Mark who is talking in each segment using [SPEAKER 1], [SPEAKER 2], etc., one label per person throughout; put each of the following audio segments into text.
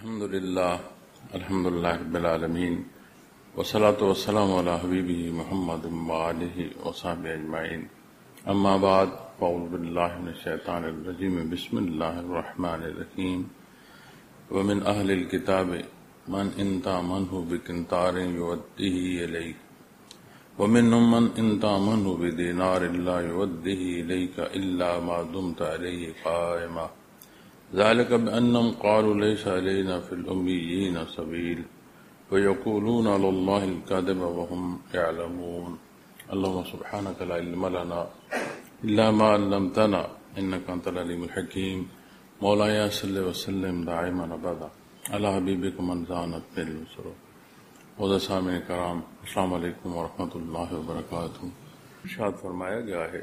[SPEAKER 1] الحمدللہ رب العالمین والصلاة والسلام علی حبیبہ محمد وآلہ وصحبہ اجمعین اما بعد فاعوذ باللہ من الشیطان الرجیم بسم اللہ الرحمن الرحیم ومن اہل الکتاب من ان تأمنه بقنطار یؤدیہ الیک ومنهم من ان تأمنه بدینار لا یؤدیہ الیک الا ما دمت علیہ قائما ذلك بأنهم قالوا ليس علينا في الأميين سبيل ويقولون على الله الكذب وهم يعلمون اللهم سبحانك لا علم لنا إلا ما علمتنا إنك أنت العليم الحكيم مولاي صل وسلم دائما أبدا على حبيبك من زانت به البصر وذا سامعین کرام السلام علیکم ورحمۃ اللہ وبرکاتہ۔ ارشاد فرمایا گیا ہے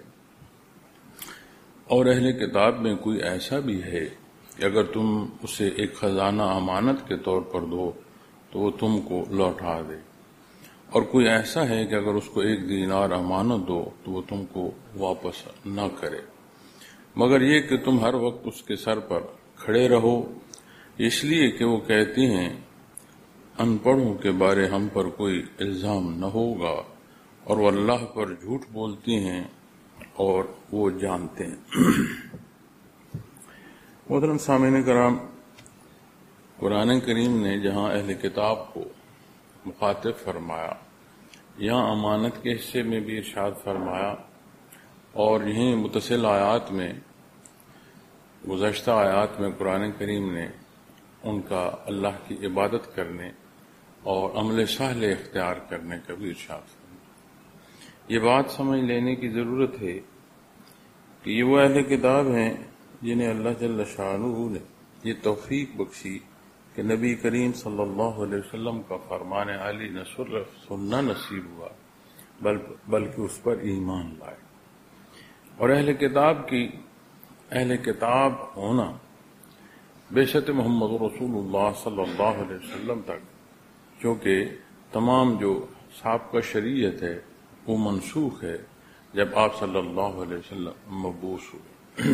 [SPEAKER 1] اور اہل کتاب میں کوئی ایسا بھی ہے کہ اگر تم اسے ایک خزانہ امانت کے طور پر دو تو وہ تم کو لوٹا دے، اور کوئی ایسا ہے کہ اگر اس کو ایک دینار امانت دو تو وہ تم کو واپس نہ کرے، مگر یہ کہ تم ہر وقت اس کے سر پر کھڑے رہو، اس لیے کہ وہ کہتی ہیں ان پڑھوں کے بارے ہم پر کوئی الزام نہ ہوگا، اور وہ اللہ پر جھوٹ بولتی ہیں اور وہ جانتے ہیں۔ محترم سامعین کرام، قرآن کریم نے جہاں اہل کتاب کو مخاطب فرمایا، یہاں امانت کے حصے میں بھی ارشاد فرمایا، اور یہیں متصل آیات میں گزشتہ آیات میں قرآن کریم نے ان کا اللہ کی عبادت کرنے اور عمل صالح اختیار کرنے کا بھی ارشاد فرمایا۔ یہ بات سمجھ لینے کی ضرورت ہے کہ یہ وہ اہل کتاب ہیں جنہیں اللہ جل شانہ نے یہ توفیق بخشی کہ نبی کریم صلی اللہ علیہ وسلم کا فرمان عالی نہ صرف سننا نصیب ہوا بلکہ اس پر ایمان لائے، اور اہل کتاب ہونا بعثت محمد رسول اللہ صلی اللہ علیہ وسلم تک، کیونکہ تمام جو سابقہ شریعت ہے وہ منسوخ ہے جب آپ صلی اللہ علیہ وسلم مبعوث ہوئے،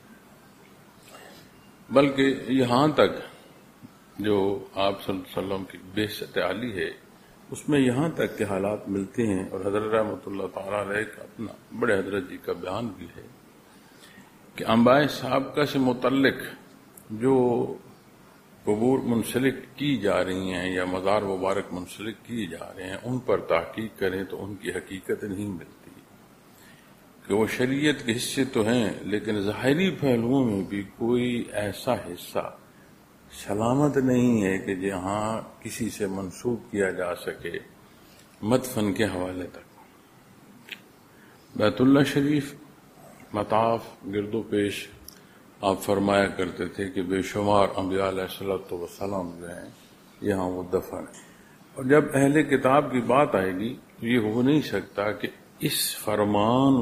[SPEAKER 1] بلکہ یہاں تک جو آپ صلی اللہ علیہ وسلم کی بعثت عالی ہے اس میں یہاں تک کے حالات ملتے ہیں، اور حضرت رحمۃ اللہ تعالیٰ علیہ کا اپنا بڑے حضرت جی کا بیان بھی ہے کہ انبیاء سابقہ سے متعلق جو قبور منسلک کی جا رہی ہیں یا مزار مبارک منسلک کیے جا رہے ہیں ان پر تحقیق کریں تو ان کی حقیقت نہیں ملتی کہ وہ شریعت کے حصے تو ہیں، لیکن ظاہری پہلوؤں میں بھی کوئی ایسا حصہ سلامت نہیں ہے کہ جہاں کسی سے منسوب کیا جا سکے مدفن کے حوالے تک۔ بیت اللہ شریف مطاف گرد و پیش آپ فرمایا کرتے تھے کہ بے شمار انبیاء علیہ الصلوۃ والسلام جو ہیں یہاں وہ دفن ہیں، اور جب اہل کتاب کی بات آئے گی تو یہ ہو نہیں سکتا کہ اس فرمان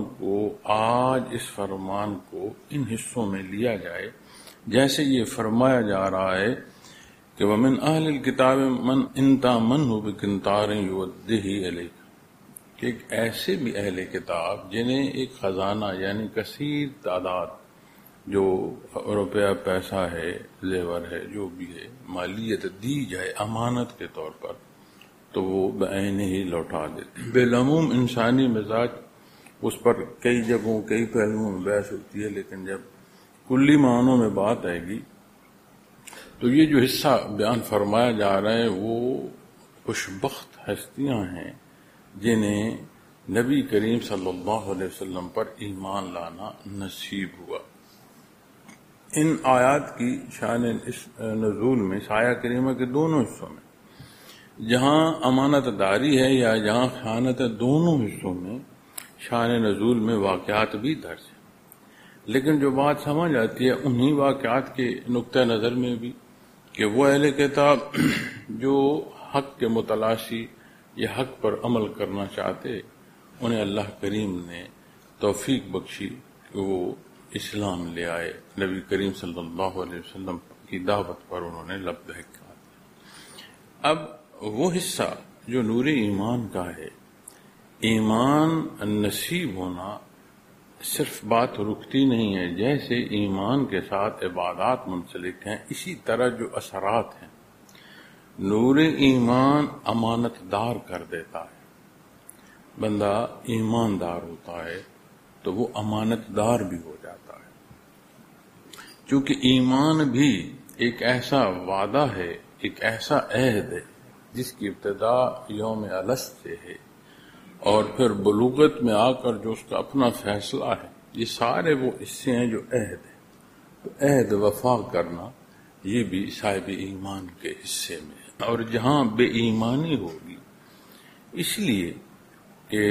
[SPEAKER 1] کو ان حصوں میں لیا جائے، جیسے یہ فرمایا جا رہا ہے کہ وَمِنْ أَهْلِ الْكِتَابِ مَنْ إِنْ تَأْمَنْهُ بِقِنْطَارٍ يُؤَدِّهِ إِلَيْكَ، کہ ایک ایسے بھی اہل کتاب جنہیں ایک خزانہ یعنی کثیر تعداد جو روپیہ پیسہ ہے، زیور ہے، جو بھی ہے، مالیت دی جائے امانت کے طور پر تو وہ بعین ہی لوٹا دیتے۔ بالعموم انسانی مزاج اس پر کئی جگہوں کئی پہلوؤں میں بحث ہوتی ہے، لیکن جب کلی معنوں میں بات آئے گی تو یہ جو حصہ بیان فرمایا جا رہا ہے وہ خوشبخت ہستیاں ہیں جنہیں نبی کریم صلی اللہ علیہ وسلم پر ایمان لانا نصیب ہوا۔ ان آیات کی شان نزول میں سایہ کریمہ کے دونوں حصوں میں جہاں امانت داری ہے یا جہاں خیانت ہے، دونوں حصوں میں شان نزول میں واقعات بھی درج ہیں، لیکن جو بات سمجھ آتی ہے انہی واقعات کے نقطہ نظر میں بھی کہ وہ اہل کتاب جو حق کے متلاشی یا حق پر عمل کرنا چاہتے انہیں اللہ کریم نے توفیق بخشی کہ وہ اسلام لے آئے، نبی کریم صلی اللہ علیہ وسلم کی دعوت پر انہوں نے لبیک کہا۔ اب وہ حصہ جو نور ایمان کا ہے، ایمان نصیب ہونا صرف بات رکتی نہیں ہے، جیسے ایمان کے ساتھ عبادات منسلک ہیں اسی طرح جو اثرات ہیں نور ایمان امانت دار کر دیتا ہے. بندہ ایماندار ہوتا ہے تو وہ امانت دار بھی ہو جاتا ہے. چونکہ ایمان بھی ایک ایسا وعدہ ہے، ایک ایسا عہد ہے جس کی ابتدا یوم الست سے ہے، اور پھر بلوغت میں آ کر جو اس کا اپنا فیصلہ ہے، یہ سارے وہ حصے ہیں جو عہد ہے. تو عہد وفا کرنا یہ بھی صاحب ایمان کے حصے میں ہے. اور جہاں بے ایمانی ہوگی، اس لیے کہ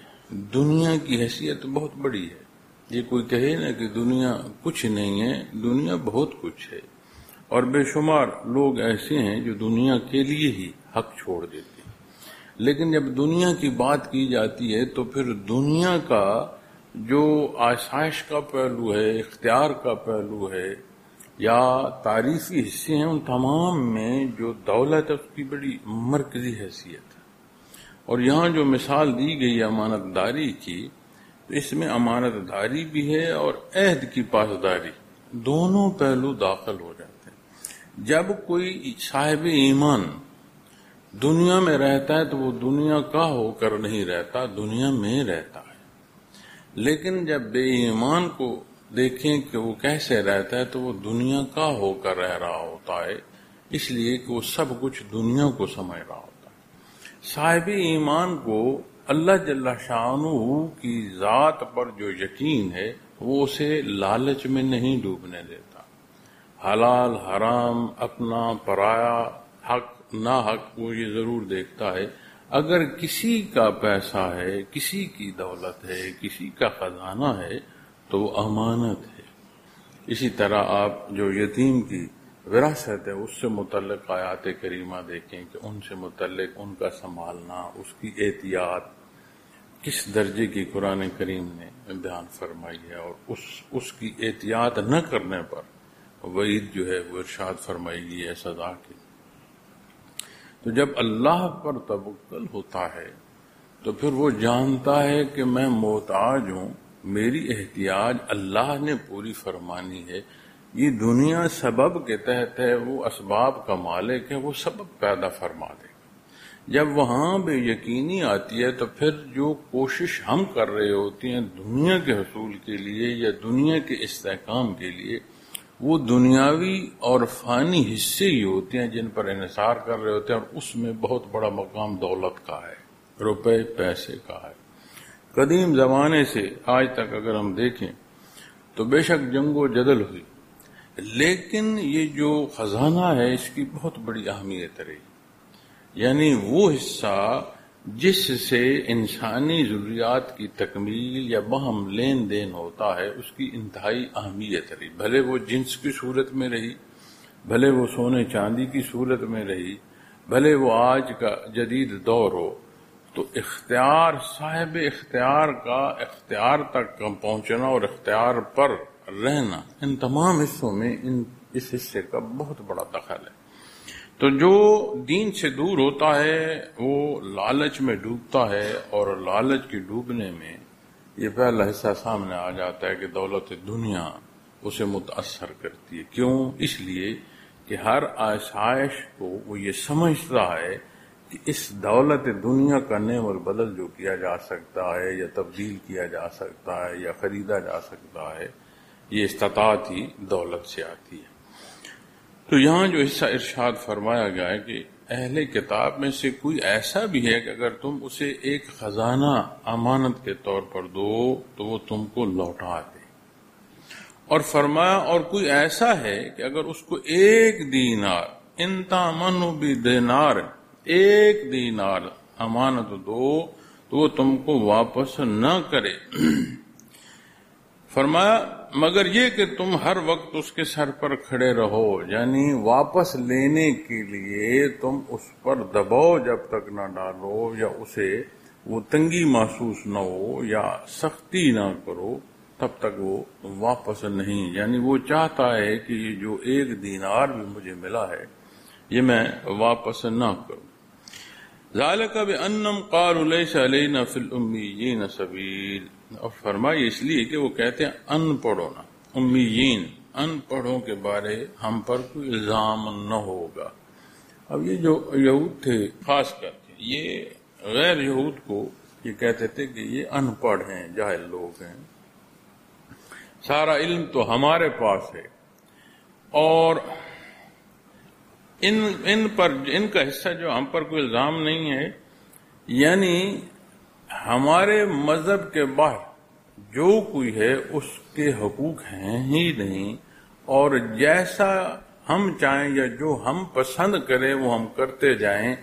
[SPEAKER 1] دنیا کی حیثیت بہت بڑی ہے. یہ کوئی کہے نا کہ دنیا کچھ نہیں ہے، دنیا بہت کچھ ہے، اور بے شمار لوگ ایسے ہیں جو دنیا کے لیے ہی حق چھوڑ دیتے ہیں. لیکن جب دنیا کی بات کی جاتی ہے تو پھر دنیا کا جو آسائش کا پہلو ہے، اختیار کا پہلو ہے، یا تعریفی حصے ہیں، ان تمام میں جو دولت ہے اس کی بڑی مرکزی حیثیت ہے. اور یہاں جو مثال دی گئی امانت داری کی، تو اس میں امانت داری بھی ہے اور عہد کی پاسداری، دونوں پہلو داخل ہو جاتے ہیں. جب کوئی صاحب ایمان دنیا میں رہتا ہے تو وہ دنیا کا ہو کر نہیں رہتا، دنیا میں رہتا ہے. لیکن جب بے ایمان کو دیکھیں کہ وہ کیسے رہتا ہے تو وہ دنیا کا ہو کر رہ رہا ہوتا ہے، اس لیے کہ وہ سب کچھ دنیا کو سمجھ رہا ہوتا ہے. صاحب ایمان کو اللہ جل شانہ کی ذات پر جو یقین ہے وہ اسے لالچ میں نہیں ڈوبنے دیتا. حلال حرام، اپنا پرایا، حق نہ حق، وہ یہ ضرور دیکھتا ہے. اگر کسی کا پیسہ ہے، کسی کی دولت ہے، کسی کا خزانہ ہے تو وہ امانت ہے. اسی طرح آپ جو یتیم کی وراثت ہے اس سے متعلق آیات کریمہ دیکھیں کہ ان سے متعلق ان کا سنبھالنا، اس کی احتیاط کس درجے کی قرآن کریم نے بیان فرمائی ہے، اور اس کی احتیاط نہ کرنے پر وعید جو ہے وہ ارشاد فرمائی گئی ہے سزا کی. تو جب اللہ پر توکل ہوتا ہے تو پھر وہ جانتا ہے کہ میں محتاج ہوں، میری احتیاج اللہ نے پوری فرمانی ہے. یہ دنیا سبب کے تحت ہے، وہ اسباب کا مالک ہے، وہ سبب پیدا فرما دے گا. جب وہاں بے یقینی آتی ہے تو پھر جو کوشش ہم کر رہے ہوتے ہیں دنیا کے حصول کے لیے یا دنیا کے استحکام کے لیے، وہ دنیاوی اور فانی حصے ہی ہوتے ہیں جن پر انحصار کر رہے ہوتے ہیں، اور اس میں بہت بڑا مقام دولت کا ہے، روپے پیسے کا ہے. قدیم زمانے سے آج تک اگر ہم دیکھیں تو بے شک جنگ و جدل ہوئی، لیکن یہ جو خزانہ ہے اس کی بہت بڑی اہمیت رہی. یعنی وہ حصہ جس سے انسانی ضروریات کی تکمیل یا باہم لین دین ہوتا ہے، اس کی انتہائی اہمیت رہی. بھلے وہ جنس کی صورت میں رہی، بھلے وہ سونے چاندی کی صورت میں رہی، بھلے وہ آج کا جدید دور ہو. تو اختیار، صاحب اختیار کا اختیار تک پہنچنا اور اختیار پر رہنا، ان تمام حصوں میں اس حصے کا بہت بڑا دخل ہے. تو جو دین سے دور ہوتا ہے وہ لالچ میں ڈوبتا ہے، اور لالچ کے ڈوبنے میں یہ پہلا حصہ سامنے آ جاتا ہے کہ دولت دنیا اسے متاثر کرتی ہے. کیوں؟ اس لیے کہ ہر آسائش کو وہ یہ سمجھتا ہے کہ اس دولت دنیا کا نعم البدل جو کیا جا سکتا ہے یا تبدیل کیا جا سکتا ہے یا خریدا جا سکتا ہے، یہ استطاعت ہی دولت سے آتی ہے. تو یہاں جو حصہ ارشاد فرمایا گیا ہے کہ اہل کتاب میں سے کوئی ایسا بھی ہے کہ اگر تم اسے ایک خزانہ امانت کے طور پر دو تو وہ تم کو لوٹا دے. اور فرمایا اور کوئی ایسا ہے کہ اگر اس کو ایک دینار، ان تامنوا بدینار، ایک دینار امانت دو تو وہ تم کو واپس نہ کرے. فرمایا مگر یہ کہ تم ہر وقت اس کے سر پر کھڑے رہو، یعنی واپس لینے کے لیے تم اس پر دباؤ جب تک نہ ڈالو، یا اسے وہ تنگی محسوس نہ ہو یا سختی نہ کرو، تب تک وہ واپس نہیں. یعنی وہ چاہتا ہے کہ یہ جو ایک دینار بھی مجھے ملا ہے یہ میں واپس نہ کروں. ذالک بأنہم قالوا لیس علینا فی الامیین سبیل. اور فرمائی اس لیے کہ وہ کہتے ہیں ان پڑھو نا، امیین، ان پڑھوں کے بارے ہم پر کوئی الزام نہ ہوگا. اب یہ جو یہود تھے خاص کر کے، یہ غیر یہود کو یہ کہتے تھے کہ یہ ان پڑھ ہیں، جاہل لوگ ہیں، سارا علم تو ہمارے پاس ہے، اور ان کا حصہ جو ہم پر کوئی الزام نہیں ہے، یعنی ہمارے مذہب کے باہر جو کوئی ہے اس کے حقوق ہیں ہی نہیں، اور جیسا ہم چاہیں یا جو ہم پسند کریں وہ ہم کرتے جائیں،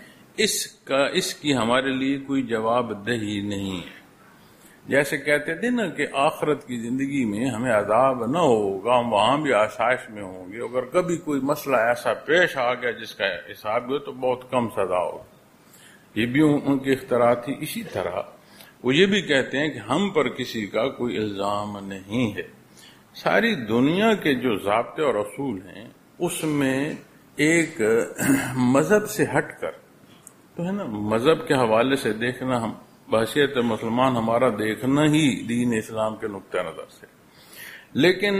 [SPEAKER 1] اس کی ہمارے لیے کوئی جواب دہی نہیں ہے۔ جیسے کہتے تھے نا کہ آخرت کی زندگی میں ہمیں عذاب نہ ہوگا، ہم وہاں بھی آسائش میں ہوں گے، اگر کبھی کوئی مسئلہ ایسا پیش آ گیا جس کا حساب ہو تو بہت کم سزا ہوگی۔ یہ بھی ان کی اختراع تھی۔ اسی طرح وہ یہ بھی کہتے ہیں کہ ہم پر کسی کا کوئی الزام نہیں ہے۔ ساری دنیا کے جو ضابطے اور اصول ہیں اس میں ایک مذہب سے ہٹ کر تو ہے نا، مذہب کے حوالے سے دیکھنا، ہم بحیثیت مسلمان ہمارا دیکھنا ہی دین اسلام کے نقطہ نظر سے، لیکن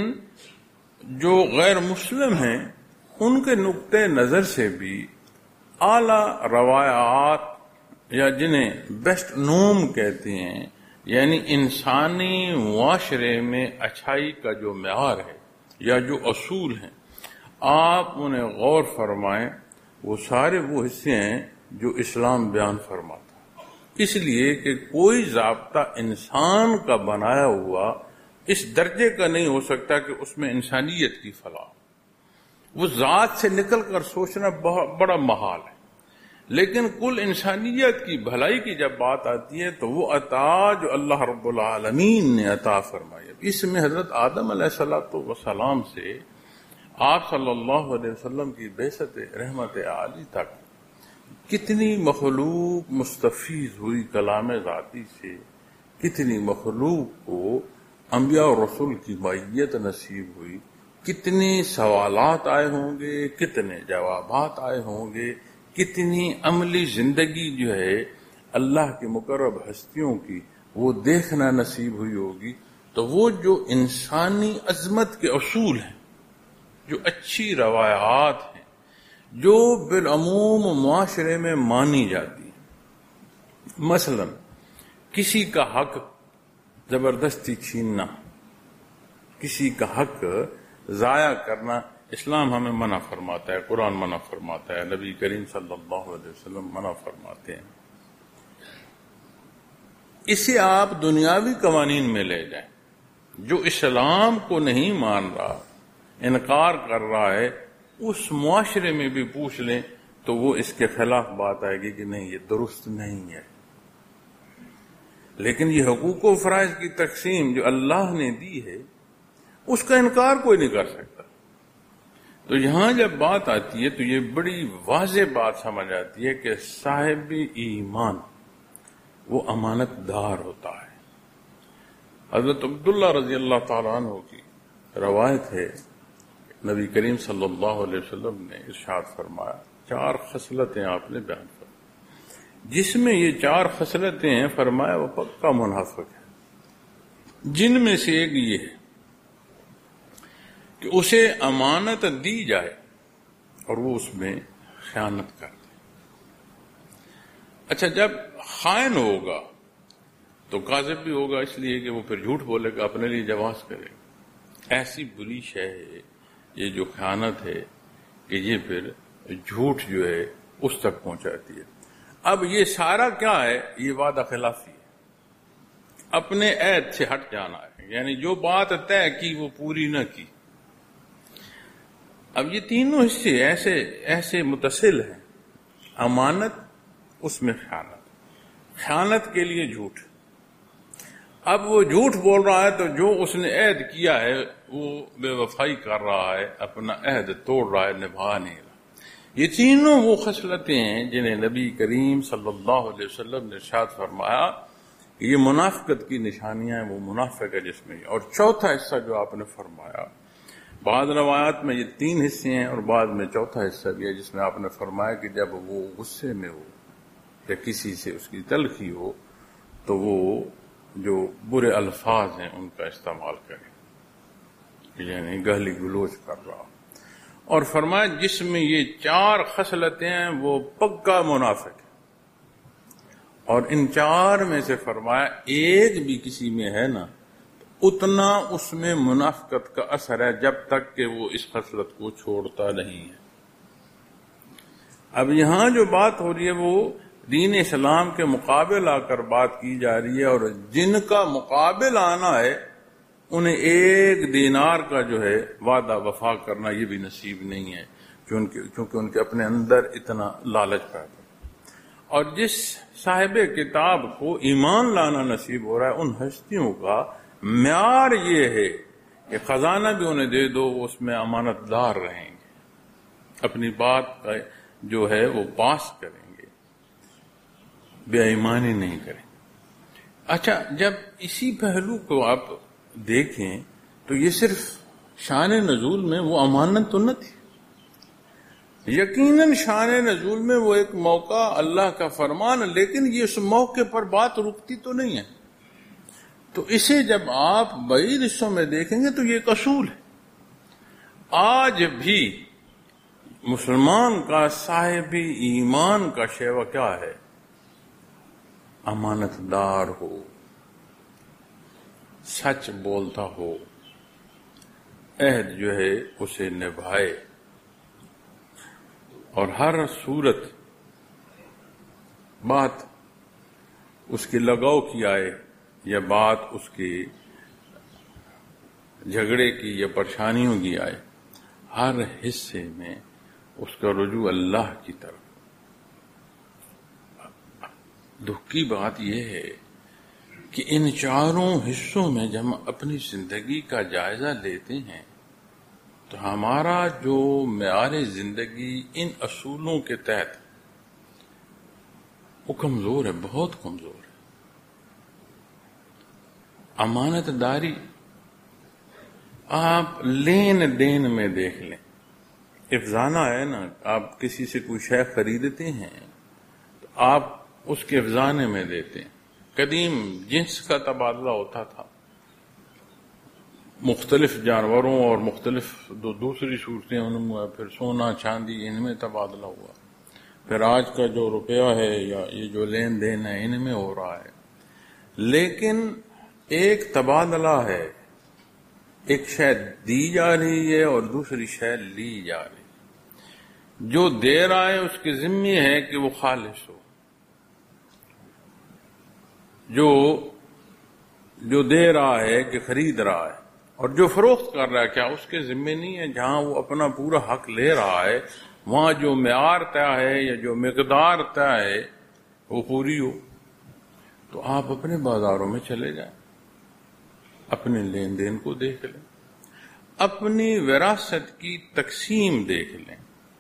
[SPEAKER 1] جو غیر مسلم ہیں ان کے نقطہ نظر سے بھی اعلی روایات یا جنہیں بیسٹ نوم کہتے ہیں، یعنی انسانی معاشرے میں اچھائی کا جو معیار ہے یا جو اصول ہیں، آپ انہیں غور فرمائیں، وہ سارے وہ حصے ہیں جو اسلام بیان فرماتا ہے۔ اس لیے کہ کوئی ضابطہ انسان کا بنایا ہوا اس درجے کا نہیں ہو سکتا کہ اس میں انسانیت کی فلاح، وہ ذات سے نکل کر سوچنا بڑا محال ہے، لیکن کل انسانیت کی بھلائی کی جب بات آتی ہے تو وہ عطا جو اللہ رب العالمین نے عطا فرمائی، اس میں حضرت آدم علیہ السلام سے آپ صلی اللہ علیہ وسلم کی بعثت رحمت عالی تک کتنی مخلوق مستفیض ہوئی کلام ذاتی سے، کتنی مخلوق کو انبیاء اور رسول کی معیت نصیب ہوئی، کتنے سوالات آئے ہوں گے، کتنے جوابات آئے ہوں گے، کتنی عملی زندگی جو ہے اللہ کے مقرب ہستیوں کی وہ دیکھنا نصیب ہوئی ہوگی۔ تو وہ جو انسانی عظمت کے اصول ہیں، جو اچھی روایات ہیں، جو بالعموم معاشرے میں مانی جاتی ہیں، مثلا کسی کا حق زبردستی چھیننا، کسی کا حق ضائع کرنا، اسلام ہمیں منع فرماتا ہے، قرآن منع فرماتا ہے، نبی کریم صلی اللہ علیہ وسلم منع فرماتے ہیں۔ اسے آپ دنیاوی قوانین میں لے جائیں، جو اسلام کو نہیں مان رہا، انکار کر رہا ہے، اس معاشرے میں بھی پوچھ لیں تو وہ اس کے خلاف بات آئے گی کہ نہیں، یہ درست نہیں ہے۔ لیکن یہ حقوق و فرائض کی تقسیم جو اللہ نے دی ہے اس کا انکار کوئی نہیں کر سکتا۔ تو یہاں جب بات آتی ہے تو یہ بڑی واضح بات سمجھ آتی ہے کہ صاحب ایمان وہ امانت دار ہوتا ہے۔ حضرت عبداللہ رضی اللہ تعالیٰ عنہ کی روایت ہے، نبی کریم صلی اللہ علیہ وسلم نے ارشاد فرمایا، 4 خصلتیں آپ نے بیان فرمائی، جس میں یہ 4 خصلتیں ہیں، فرمایا وہ پکا منافق ہے، جن میں سے ایک یہ ہے کہ اسے امانت دی جائے اور وہ اس میں خیانت کر دے۔ اچھا، جب خائن ہوگا تو کاذب بھی ہوگا، اس لیے کہ وہ پھر جھوٹ بولے گا، اپنے لیے جواز کرے گا۔ ایسی بری شے ہے یہ جو خیانت ہے کہ یہ پھر جھوٹ جو ہے اس تک پہنچاتی ہے۔ اب یہ سارا کیا ہے؟ یہ وعدہ خلافی ہے، اپنے عہد سے ہٹ جانا ہے، یعنی جو بات طے کی وہ پوری نہ کی۔ اب یہ تینوں حصے ایسے متصل ہیں، امانت، اس میں خیانت کے لیے جھوٹ۔ اب وہ جھوٹ بول رہا ہے تو جو اس نے عہد کیا ہے وہ بے وفائی کر رہا ہے، اپنا عہد توڑ رہا ہے، نبھا نہیں رہا۔ یہ تینوں وہ خصلتیں ہیں جنہیں نبی کریم صلی اللہ علیہ وسلم نے ارشاد فرمایا کہ یہ منافقت کی نشانیاں ہیں، وہ منافق ہے جس میں۔ اور چوتھا حصہ جو آپ نے فرمایا، بعض روایات میں یہ 3 حصے ہیں اور بعض میں چوتھا حصہ بھی ہے، جس میں آپ نے فرمایا کہ جب وہ غصے میں ہو یا کسی سے اس کی تلخی ہو تو وہ جو برے الفاظ ہیں ان کا استعمال کرے، یعنی گالی گلوچ کر رہا۔ اور فرمایا جس میں یہ 4 خصلتیں ہیں وہ پکا منافق ہے، اور ان 4 میں سے فرمایا ایک بھی کسی میں ہے نا اتنا اس میں منافقت کا اثر ہے جب تک کہ وہ اس خصلت کو چھوڑتا نہیں ہے۔ اب یہاں جو بات ہو رہی ہے وہ دین اسلام کے مقابل آ کر بات کی جا رہی ہے، اور جن کا مقابل آنا ہے انہیں 1 دینار کا جو ہے وعدہ وفا کرنا یہ بھی نصیب نہیں ہے، چونکہ ان کے اپنے اندر اتنا لالچ پیدا ہے۔ اور جس صاحب کتاب کو ایمان لانا نصیب ہو رہا ہے ان ہستیوں کا معیار یہ ہے کہ خزانہ بھی انہیں دے دو وہ اس میں امانت دار رہیں گے، اپنی بات کا جو ہے وہ پاس کریں گے، بے ایمانی نہیں کریں گے۔ اچھا، جب اسی پہلو کو آپ دیکھیں تو یہ صرف شان نزول میں وہ امانت تو نہ تھی، یقیناً شان نزول میں وہ ایک موقع اللہ کا فرمان، لیکن یہ اس موقع پر بات رکتی تو نہیں ہے۔ تو اسے جب آپ بعید حصوں میں دیکھیں گے تو یہ ایک اصول ہے۔ آج بھی مسلمان کا صاحب ایمان کا شیوا کیا ہے؟ امانت دار ہو، سچ بولتا ہو، عہد جو ہے اسے نبھائے، اور ہر صورت بات اس کے لگاؤ کی آئے یا بات اس کے جھگڑے کی یا پریشانیوں کی آئے، ہر حصے میں اس کا رجوع اللہ کی طرف۔ دکھ کی بات یہ ہے کہ ان 4 حصوں میں جب ہم اپنی زندگی کا جائزہ لیتے ہیں تو ہمارا جو معیار زندگی ان اصولوں کے تحت وہ کمزور ہے، بہت کمزور ہے۔ امانت داری آپ لین دین میں دیکھ لیں، افزانہ ہے نا، آپ کسی سے کوئی شے خریدتے ہیں تو آپ اس کے افزانے میں دیتے ہیں۔ قدیم جنس کا تبادلہ ہوتا تھا، مختلف جانوروں اور مختلف دوسری صورتیں ان میں، پھر سونا چاندی ان میں تبادلہ ہوا، پھر آج کا جو روپیہ ہے یا یہ جو لین دین ہے ان میں ہو رہا ہے۔ لیکن ایک تبادلہ ہے، ایک شے دی جا رہی ہے اور دوسری شے لی جا رہی ہے۔ جو دے رہا ہے اس کے ذمہ ہے کہ وہ خالص ہو، جو دے رہا ہے کہ خرید رہا ہے، اور جو فروخت کر رہا ہے کیا اس کے ذمہ نہیں ہے جہاں وہ اپنا پورا حق لے رہا ہے وہاں جو معیار طے ہے یا جو مقدار طے ہے وہ پوری ہو؟ تو آپ اپنے بازاروں میں چلے جائیں، اپنے لین دین کو دیکھ لیں، اپنی وراثت کی تقسیم دیکھ لیں،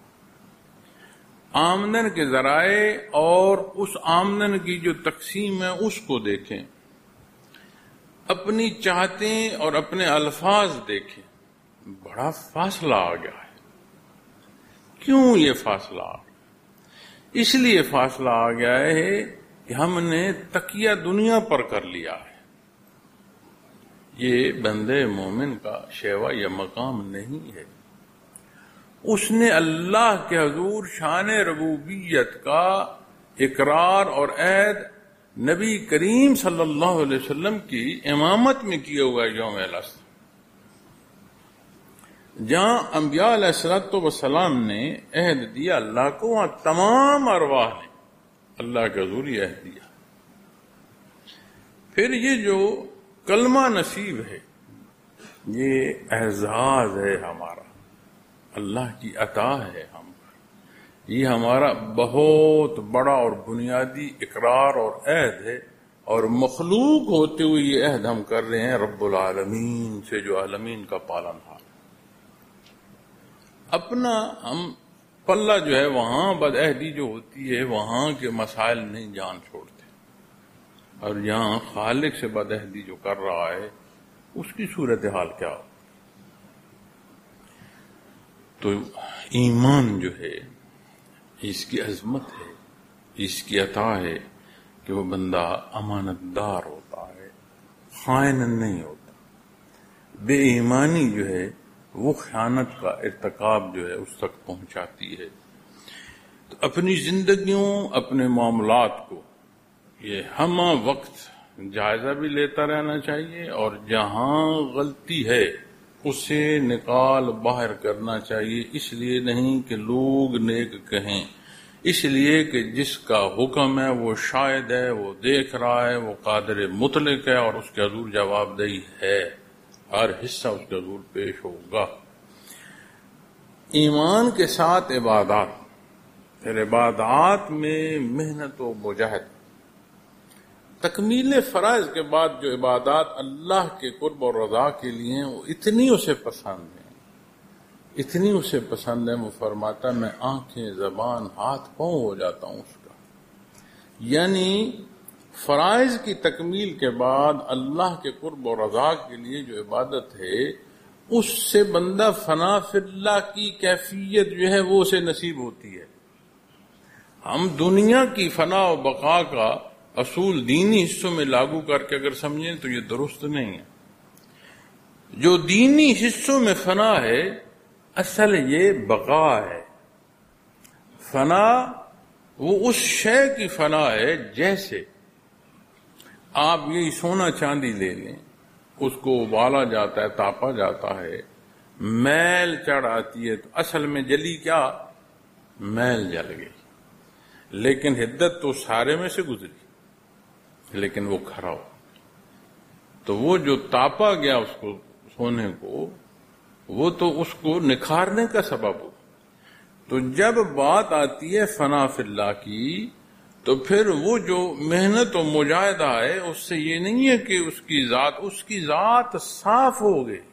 [SPEAKER 1] آمدن کے ذرائع اور اس آمدن کی جو تقسیم ہے اس کو دیکھیں، اپنی چاہتیں اور اپنے الفاظ دیکھیں۔ بڑا فاصلہ آ گیا ہے۔ کیوں یہ فاصلہ آ گیا؟ اس لیے فاصلہ آ گیا ہے کہ ہم نے تکیہ دنیا پر کر لیا ہے۔ یہ بندے مومن کا شیوا یا مقام نہیں ہے۔ اس نے اللہ کے حضور شان ربوبیت کا اقرار اور عہد نبی کریم صلی اللہ علیہ وسلم کی امامت میں کیا ہوا ہے یوم الاسر، جہاں انبیاء علیہ الصلوۃ والسلام نے عہد دیا اللہ کو، وہاں تمام ارواح نے اللہ کے حضور یہ عہد دیا۔ پھر یہ جو کلمہ نصیب ہے یہ اعزاز ہے ہمارا، اللہ کی عطا ہے ہم پر، یہ ہمارا بہت بڑا اور بنیادی اقرار اور عہد ہے، اور مخلوق ہوتے ہوئے یہ عہد ہم کر رہے ہیں رب العالمین سے جو عالمین کا پالن ہار۔ اپنا ہم پلہ جو ہے وہاں بدعہدی جو ہوتی ہے وہاں کے مسائل نہیں جان چھوڑتے، اور یہاں خالق سے بدعہدی جو کر رہا ہے اس کی صورتحال کیا ہو؟ تو ایمان جو ہے اس کی عظمت ہے، اس کی عطا ہے کہ وہ بندہ امانت دار ہوتا ہے، خائن نہیں ہوتا۔ بے ایمانی جو ہے وہ خیانت کا ارتکاب جو ہے اس تک پہنچاتی ہے۔ تو اپنی زندگیوں، اپنے معاملات کو یہ ہمہ وقت جائزہ بھی لیتا رہنا چاہیے، اور جہاں غلطی ہے اسے نکال باہر کرنا چاہیے، اس لیے نہیں کہ لوگ نیک کہیں، اس لیے کہ جس کا حکم ہے وہ شاہد ہے، وہ دیکھ رہا ہے، وہ قادر مطلق ہے، اور اس کے حضور جواب دہی ہے، ہر حصہ اس کے حضور پیش ہوگا۔ ایمان کے ساتھ عبادات، پھر عبادات میں محنت و مجاہد، تکمیل فرائض کے بعد جو عبادات اللہ کے قرب اور رضا کے لیے ہیں وہ اتنی اسے پسند ہیں، اتنی اسے پسند ہے، وہ فرماتا ہے میں آنکھیں، زبان، ہاتھ پاؤں ہو جاتا ہوں اس کا۔ یعنی فرائض کی تکمیل کے بعد اللہ کے قرب اور رضا کے لیے جو عبادت ہے اس سے بندہ فنا فی اللہ کی کیفیت جو ہے وہ اسے نصیب ہوتی ہے۔ ہم دنیا کی فنا و بقا کا اصول دینی حصوں میں لاگو کر کے اگر سمجھیں تو یہ درست نہیں ہے۔ جو دینی حصوں میں فنا ہے اصل یہ بقا ہے۔ فنا وہ اس شے کی فنا ہے، جیسے آپ یہی سونا چاندی لے لیں، اس کو ابالا جاتا ہے، تاپا جاتا ہے، میل چڑھ آتی ہے، تو اصل میں جلی کیا؟ میل جل گئی، لیکن حدت تو سارے میں سے گزری، لیکن وہ کھرا ہو۔ تو وہ جو تاپا گیا اس کو، سونے کو، وہ تو اس کو نکھارنے کا سبب ہو۔ تو جب بات آتی ہے فنا فی اللہ کی، تو پھر وہ جو محنت و مجاہدہ ہے اس سے یہ نہیں ہے کہ اس کی ذات صاف ہو گئی،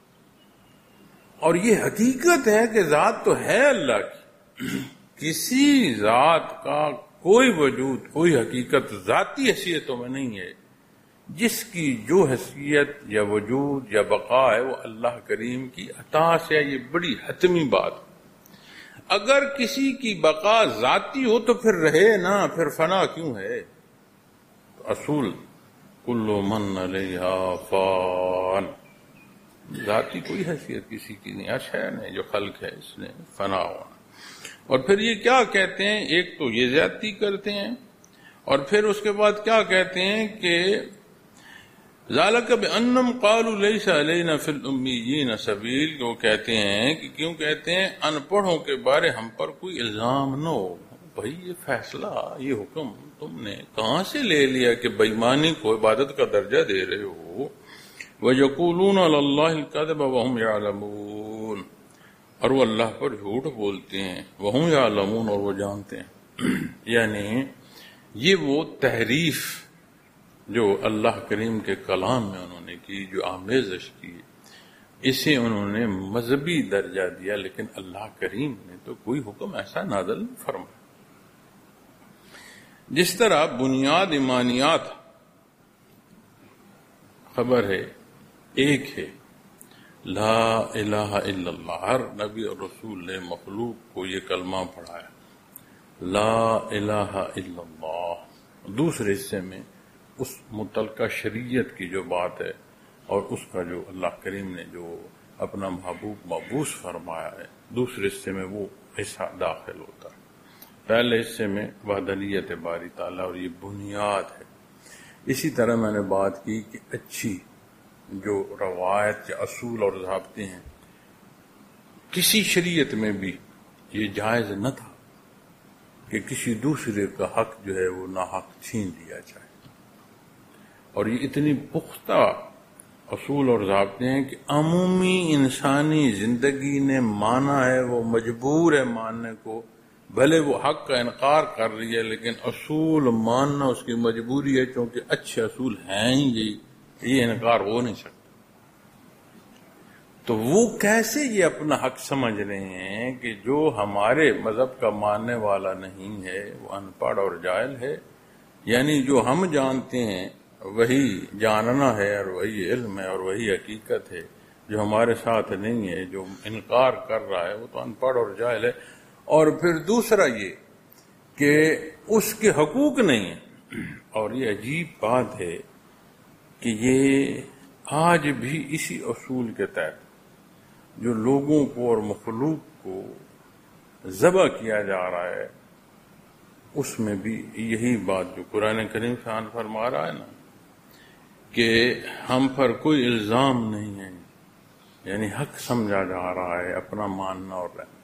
[SPEAKER 1] اور یہ حقیقت ہے کہ ذات تو ہے اللہ کی، کسی ذات کا کوئی وجود، کوئی حقیقت ذاتی حیثیتوں میں نہیں ہے، جس کی جو حیثیت یا وجود یا بقا ہے وہ اللہ کریم کی عطا سے ہے۔ یہ بڑی حتمی بات۔ اگر کسی کی بقا ذاتی ہو تو پھر رہے نا، پھر فنا کیوں ہے؟ تو اصول کل من علیہا فان، ذاتی کوئی حیثیت کسی کی نہیں، اشیاء نے جو خلق ہے اس نے فنا ہونا۔ اور پھر یہ کیا کہتے ہیں، ایک تو یہ زیادتی کرتے ہیں، اور پھر اس کے بعد کیا کہتے ہیں کہ ذالک بانہم قالوا لیس علینا فی الامیین سبیل، وہ کہتے ہیں کہ کیوں کہتے ہیں ان پڑھوں کے بارے ہم پر کوئی الزام نہ ہو۔ بھائی یہ فیصلہ، یہ حکم تم نے کہاں سے لے لیا کہ بے ایمانی کو عبادت کا درجہ دے رہے ہو؟ وَيَقُولُونَ عَلَى اللَّهِ الْكَذِبَ وَهُمْ يَعْلَمُونَ، اور وہ اللہ پر جھوٹ بولتے ہیں، وَهُمْ يَعْلَمُونَ، اور وہ جانتے ہیں۔ یعنی یہ وہ تحریف جو اللہ کریم کے کلام میں انہوں نے کی، جو آمیزش کی، اسے انہوں نے مذہبی درجہ دیا، لیکن اللہ کریم نے تو کوئی حکم ایسا نازل نہیں فرمایا۔ جس طرح بنیاد ایمانیات خبر ہے، ایک ہے لا الہ الا اللہ، ہر نبی اور رسول نے مخلوق کو یہ کلمہ پڑھایا، لا الہ الا اللہ۔ دوسرے حصے میں اس متعلقہ شریعت کی جو بات ہے اور اس کا جو اللہ کریم نے جو اپنا محبوب مبعوث فرمایا ہے، دوسرے حصے میں وہ حصہ داخل ہوتا ہے۔ پہلے حصے میں وحدانیت باری تعالیٰ، اور یہ بنیاد ہے۔ اسی طرح میں نے بات کی کہ اچھی جو روایت یا اصول اور ضابطے ہیں، کسی شریعت میں بھی یہ جائز نہ تھا کہ کسی دوسرے کا حق جو ہے وہ ناحق چھین لیا جائے، اور یہ اتنی پختہ اصول اور ضابطے ہیں کہ عمومی انسانی زندگی نے مانا ہے، وہ مجبور ہے ماننے کو، بھلے وہ حق کا انکار کر رہی ہے، لیکن اصول ماننا اس کی مجبوری ہے، کیونکہ اچھے اصول ہیں ہی یہ انکار ہو نہیں سکتا۔ تو وہ کیسے یہ اپنا حق سمجھ رہے ہیں کہ جو ہمارے مذہب کا ماننے والا نہیں ہے وہ ان پڑھ اور جاہل ہے؟ یعنی جو ہم جانتے ہیں وہی جاننا ہے، اور وہی علم ہے، اور وہی حقیقت ہے، جو ہمارے ساتھ نہیں ہے، جو انکار کر رہا ہے وہ تو ان پڑھ اور جاہل ہے۔ اور پھر دوسرا یہ کہ اس کے حقوق نہیں ہیں۔ اور یہ عجیب بات ہے کہ یہ آج بھی اسی اصول کے تحت جو لوگوں کو اور مخلوق کو ذبح کیا جا رہا ہے، اس میں بھی یہی بات جو قرآن کریم بیان فرما رہا ہے نا کہ ہم پر کوئی الزام نہیں ہے، یعنی حق سمجھا جا رہا ہے اپنا ماننا اور رہنا،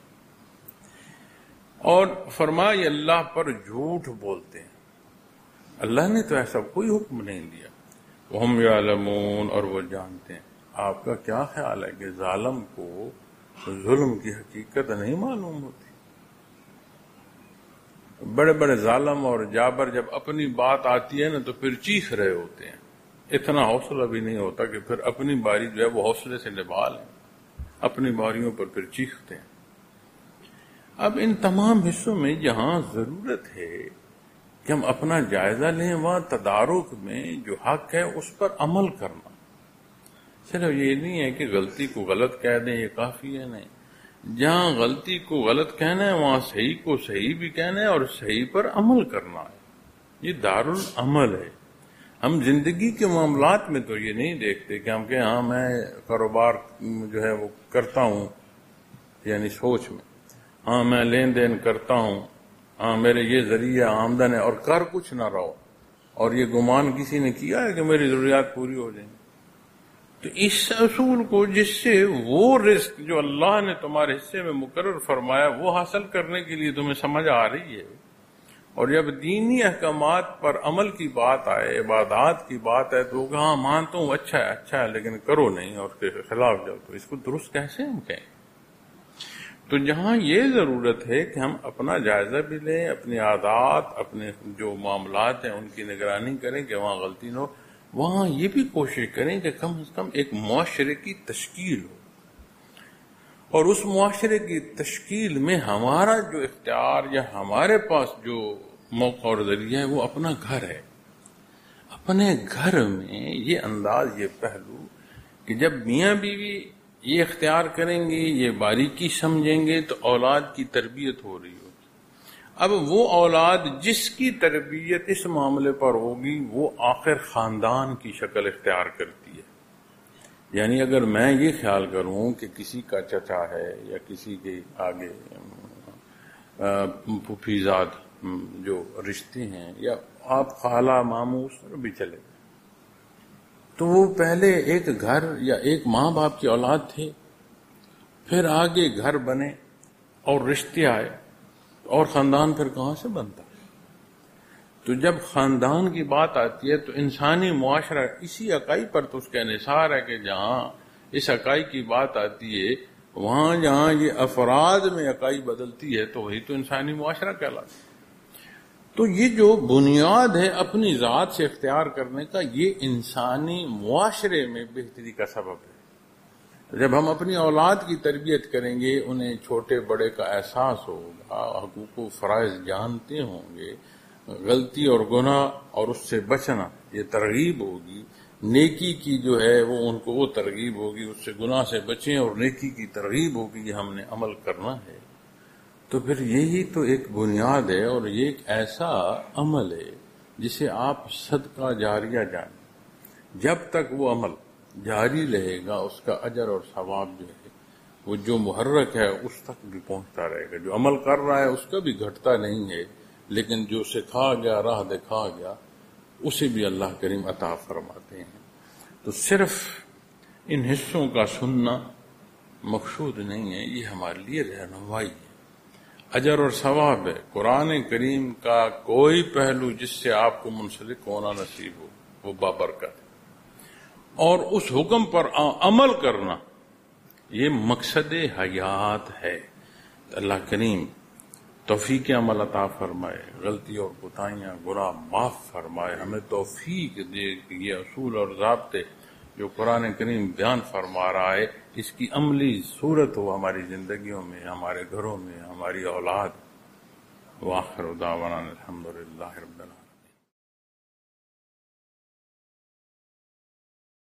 [SPEAKER 1] اور فرمایا یہ اللہ پر جھوٹ بولتے ہیں۔ اللہ نے تو ایسا کوئی حکم نہیں دیا، وہم یعلمون، اور وہ جانتے ہیں۔ آپ کا کیا خیال ہے کہ ظالم کو ظلم کی حقیقت نہیں معلوم ہوتی؟ بڑے بڑے ظالم اور جابر جب اپنی بات آتی ہے نا تو پھر چیخ رہے ہوتے ہیں، اتنا حوصلہ بھی نہیں ہوتا کہ پھر اپنی باری جو ہے وہ حوصلے سے نبھا لیں، اپنی باریوں پر پھر چیختے ہیں۔ اب ان تمام حصوں میں جہاں ضرورت ہے کہ ہم اپنا جائزہ لیں، وہاں تدارک میں جو حق ہے اس پر عمل کرنا، صرف یہ نہیں ہے کہ غلطی کو غلط کہہ دیں یہ کافی ہے، نہیں، جہاں غلطی کو غلط کہنا ہے وہاں صحیح کو صحیح بھی کہنا ہے اور صحیح پر عمل کرنا ہے۔ یہ دارالعمل ہے۔ ہم زندگی کے معاملات میں تو یہ نہیں دیکھتے کہ ہم کہ ہاں میں کاروبار جو ہے وہ کرتا ہوں، یعنی سوچ میں، ہاں میں لین دین کرتا ہوں، ہاں میرے یہ ذریعہ آمدن ہے، اور کر کچھ نہ رہو، اور یہ گمان کسی نے کیا ہے کہ میری ضروریات پوری ہو جائیں۔ تو اس اصول کو، جس سے وہ رزق جو اللہ نے تمہارے حصے میں مقرر فرمایا وہ حاصل کرنے کے لیے تمہیں سمجھ آ رہی ہے، اور جب دینی احکامات پر عمل کی بات آئے، عبادات کی بات ہے، تو ہاں مانتا ہوں اچھا ہے لیکن کرو نہیں اور اس کے خلاف جاؤ، تو اس کو درست کیسے ہم کہیں؟ تو جہاں یہ ضرورت ہے کہ ہم اپنا جائزہ بھی لیں، اپنی عادات، اپنے جو معاملات ہیں ان کی نگرانی کریں کہ وہاں غلطی نہ ہو، وہاں یہ بھی کوشش کریں کہ کم از کم ایک معاشرے کی تشکیل ہو، اور اس معاشرے کی تشکیل میں ہمارا جو اختیار یا ہمارے پاس جو موقع اور ذریعہ ہے وہ اپنا گھر ہے۔ اپنے گھر میں یہ انداز، یہ پہلو کہ جب میاں بیوی یہ اختیار کریں گے، یہ باریکی سمجھیں گے، تو اولاد کی تربیت ہو رہی ہوگی۔ اب وہ اولاد جس کی تربیت اس معاملے پر ہوگی وہ آخر خاندان کی شکل اختیار کرتی ہے۔ یعنی اگر میں یہ خیال کروں کہ کسی کا چچا ہے یا کسی کے آگے پھوپھیزاد جو رشتے ہیں، یا آپ خالہ ماموں اس طرح بھی چلے، تو وہ پہلے ایک گھر یا ایک ماں باپ کی اولاد تھے، پھر آگے گھر بنے اور رشتے آئے، اور خاندان پھر کہاں سے بنتا؟ تو جب خاندان کی بات آتی ہے تو انسانی معاشرہ اسی اکائی پر تو اس کا انحصار ہے کہ جہاں اس اکائی کی بات آتی ہے، وہاں جہاں یہ افراد میں اکائی بدلتی ہے تو وہی تو انسانی معاشرہ کہلاتا ہے۔ تو یہ جو بنیاد ہے اپنی ذات سے اختیار کرنے کا، یہ انسانی معاشرے میں بہتری کا سبب ہے۔ جب ہم اپنی اولاد کی تربیت کریں گے، انہیں چھوٹے بڑے کا احساس ہوگا، حقوق و فرائض جانتے ہوں گے، غلطی اور گناہ اور اس سے بچنا یہ ترغیب ہوگی، نیکی کی جو ہے وہ ان کو وہ ترغیب ہوگی، اس سے گناہ سے بچیں، اور نیکی کی ترغیب ہوگی کہ ہم نے عمل کرنا ہے، تو پھر یہی تو ایک بنیاد ہے، اور یہ ایک ایسا عمل ہے جسے آپ صدقہ جاریہ جانیں۔ جب تک وہ عمل جاری رہے گا اس کا اجر اور ثواب جو ہے وہ جو محرک ہے اس تک بھی پہنچتا رہے گا۔ جو عمل کر رہا ہے اس کا بھی گھٹتا نہیں ہے، لیکن جو سکھا گیا، راہ دکھا گیا، اسے بھی اللہ کریم عطا فرماتے ہیں۔ تو صرف ان حصوں کا سننا مقصود نہیں ہے، یہ ہمارے لیے رہنمائی ہے، اجر اور ثواب ہے۔ قرآن کریم کا کوئی پہلو جس سے آپ کو منسلک ہونا نصیب ہو وہ بابرکت ہے، اور اس حکم پر عمل کرنا یہ مقصد حیات ہے۔ اللہ کریم توفیق عمل عطا فرمائے، غلطی اور کوتاہیاں گناہ معاف فرمائے، ہمیں توفیق دے کہ یہ اصول اور ضابطے جو قرآن کریم بیان فرما رہا ہے اس کی عملی صورت ہو ہماری زندگیوں میں، ہمارے گھروں میں، ہماری اولاد۔ وآخر دعوانا الحمدللہ رب العالمین۔